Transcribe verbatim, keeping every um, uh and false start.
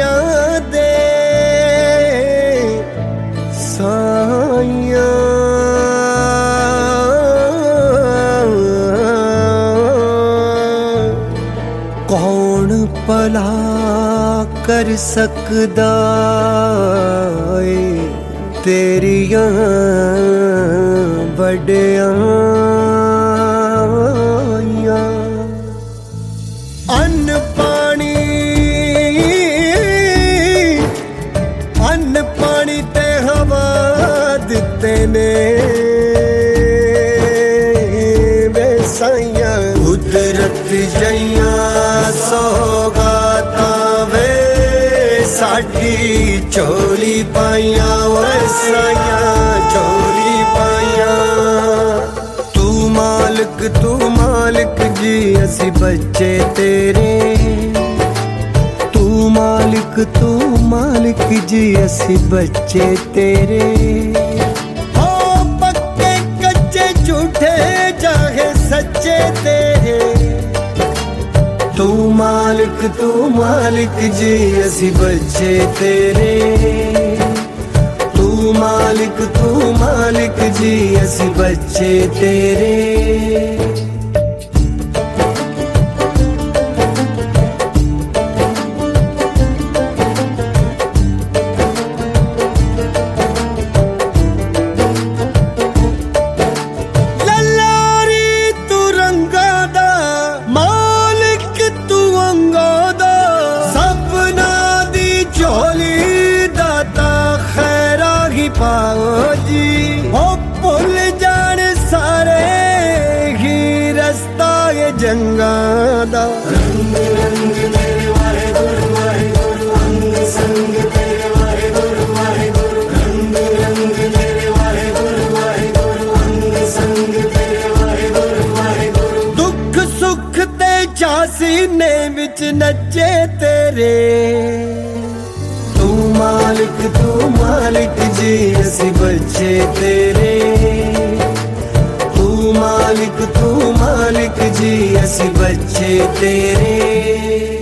तेरियां दे साइयां कौन भला कर सकदा ए तेरियां वड्याइयां। अन्न पानी अन्न पानी ते हवा दिते ने वे साइयां कुदरत जइयां सौगातां वे साडी झोली पाइयां वे साइयां झोली पाइयां। तू मालिक तू मालिक जी असी बच्चे तेरे, तू मालिक तू मालिक जी असी बच्चे तेरे। हो पक्के कच्चे झूठे चाहे सच्चे तेरे, तू मालिक तू मालिक जी असी बच्चे तेरे। तू मालिक तू मालिक जी असी बच्चे तेरे। पाओ जी हो भुल जान सारे ही रस्ता ये जंगा दा। रंग रंग तेरे वाहेगुरु वाहेगुरु अंग संग तेरे वाहेगुरु वाहेगुरु रंग रंग तेरे वाहेगुरु वाहेगुरु अंग संग तेरे वाहेगुरु वाहेगुरु। दुख सुख ते सीने विच नचे तेरे, तू मालिक तू मालिक जी असी बच्चे तेरे। तू मालिक तू मालिक जी असी बच्चे तेरे।